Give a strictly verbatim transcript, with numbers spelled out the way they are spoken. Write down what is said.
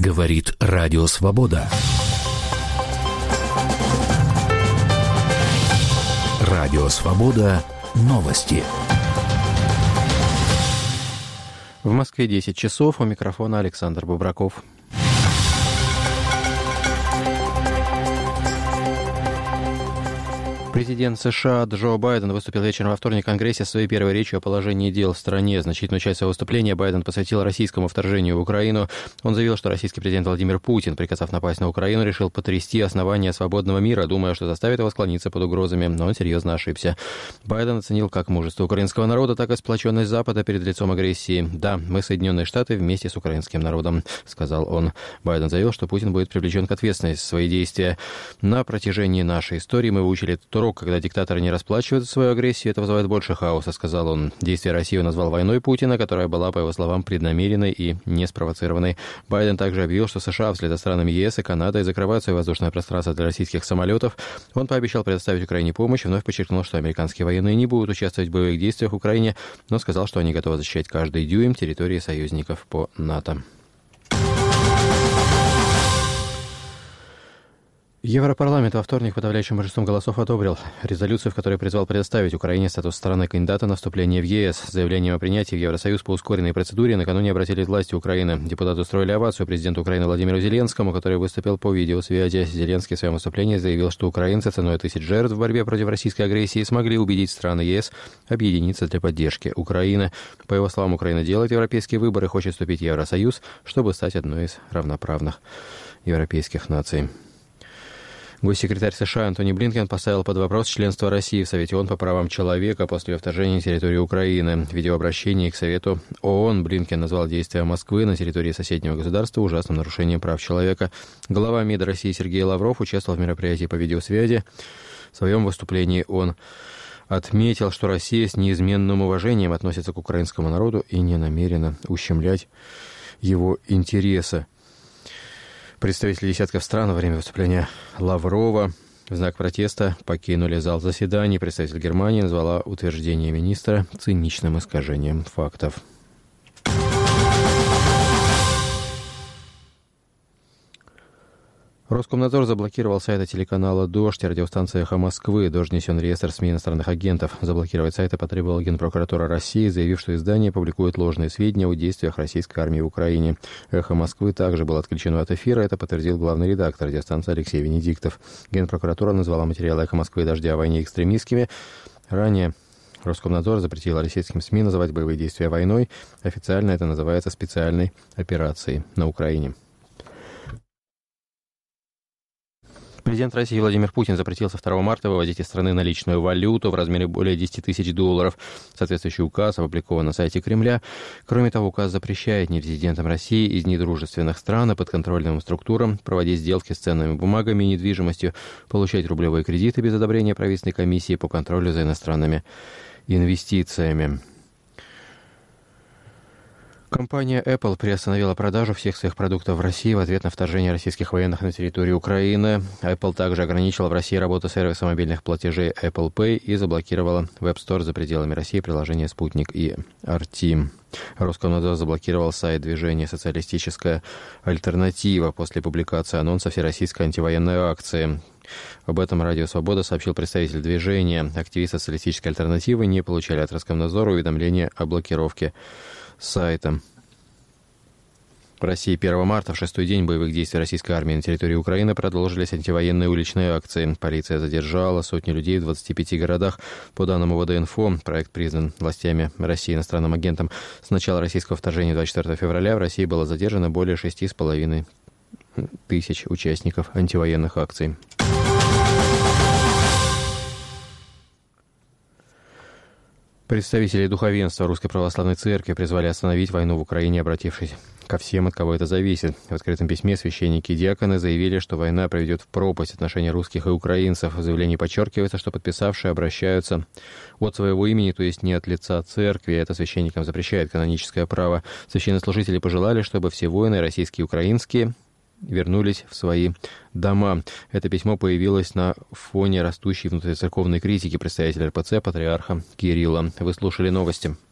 Говорит Радио Свобода. Радио Свобода. Новости. В Москве десять часов. У микрофона Александр Бубраков. Президент США Джо Байден выступил вечером во вторник в Конгрессе со своей первой речью о положении дел в стране. Значительную часть своего выступления Байден посвятил российскому вторжению в Украину. Он заявил, что российский президент Владимир Путин, приказав напасть на Украину, решил потрясти основания свободного мира, думая, что заставит его склониться под угрозами, но он серьезно ошибся. Байден оценил как мужество украинского народа, так и сплоченность Запада перед лицом агрессии. «Да, мы, Соединенные Штаты, вместе с украинским народом», — сказал он. Байден заявил, что Путин будет привлечен к ответственности за свои действия. «На протяжении нашей истории мы выучили этот урок. Когда диктаторы не расплачиваются за свою агрессию, это вызывает больше хаоса», — сказал он. Действия России он назвал войной Путина, которая была, по его словам, преднамеренной и не спровоцированной. Байден также объявил, что США вслед за странами ЕС и Канадой закрывают свое воздушное пространство для российских самолетов. Он пообещал предоставить Украине помощь и вновь подчеркнул, что американские военные не будут участвовать в боевых действиях в Украине, но сказал, что они готовы защищать каждый дюйм территории союзников по НАТО. Европарламент во вторник подавляющим большинством голосов одобрил резолюцию, в которой призвал предоставить Украине статус страны-кандидата на вступление в ЕС. С заявлением о принятии в Евросоюз по ускоренной процедуре накануне обратились власти Украины. Депутаты устроили овацию президенту Украины Владимиру Зеленскому, который выступил по видеосвязи. Зеленский в своем выступлении заявил, что украинцы ценой тысяч жертв в борьбе против российской агрессии смогли убедить страны ЕС объединиться для поддержки Украины. По его словам, Украина делает европейский выбор и хочет вступить в Евросоюз, чтобы стать одной из равноправных европейских наций. Госсекретарь США Антони Блинкен поставил под вопрос членство России в Совете ООН по правам человека после вторжения на территорию Украины. В видеообращении к Совету ООН Блинкен назвал действия Москвы на территории соседнего государства ужасным нарушением прав человека. Глава МИД России Сергей Лавров участвовал в мероприятии по видеосвязи. В своем выступлении он отметил, что Россия с неизменным уважением относится к украинскому народу и не намерена ущемлять его интересы. Представители десятков стран во время выступления Лаврова в знак протеста покинули зал заседаний. Представитель Германии назвала утверждение министра циничным искажением фактов. Роскомнадзор заблокировал сайты телеканала «Дождь» и радиостанции «Эхо Москвы». «Дождь» внесен в реестр СМИ иностранных агентов. Заблокировать сайты потребовала Генпрокуратура России, заявив, что издание публикует ложные сведения о действиях российской армии в Украине. «Эхо Москвы» также было отключено от эфира. Это подтвердил главный редактор радиостанции Алексей Венедиктов. Генпрокуратура назвала материалы «Эхо Москвы» и «Дождя» о войне экстремистскими. Ранее Роскомнадзор запретил российским СМИ называть боевые действия войной. Официально это называется специальной операцией на Украине. Президент России Владимир Путин запретил со второго марта выводить из страны наличную валюту в размере более десяти тысяч долларов. Соответствующий указ опубликован на сайте Кремля. Кроме того, указ запрещает нерезидентам России из недружественных стран и подконтрольным структурам проводить сделки с ценными бумагами и недвижимостью, получать рублевые кредиты без одобрения правительственной комиссии по контролю за иностранными инвестициями. Компания Apple приостановила продажу всех своих продуктов в России в ответ на вторжение российских военных на территорию Украины. Apple также ограничила в России работу сервиса мобильных платежей Apple Pay и заблокировала в App Store за пределами России приложения «Спутник» и «Артим». Роскомнадзор заблокировал сайт движения «Социалистическая альтернатива» после публикации анонса всероссийской антивоенной акции. Об этом Радио Свобода сообщил представитель движения. Активисты социалистической альтернативы не получали от Роскомнадзора уведомления о блокировке сайта. В России первого марта, в шестой день боевых действий российской армии на территории Украины, продолжились антивоенные уличные акции. Полиция задержала сотни людей в двадцати пяти городах. По данным УВД-Инфо, проект признан властями России иностранным агентом. С начала российского вторжения двадцать четвёртого февраля в России было задержано более шести с половиной тысяч участников антивоенных акций. Представители духовенства Русской Православной Церкви призвали остановить войну в Украине, обратившись ко всем, от кого это зависит. В открытом письме священники и диаконы заявили, что война приведет в пропасть отношения русских и украинцев. В заявлении подчеркивается, что подписавшие обращаются от своего имени, то есть не от лица церкви. Это священникам запрещает каноническое право. Священнослужители пожелали, чтобы все воины, российские и украинские, вернулись в свои дома. Это письмо появилось на фоне растущей внутрицерковной критики представителя эр пэ цэ патриарха Кирилла. Вы слушали новости.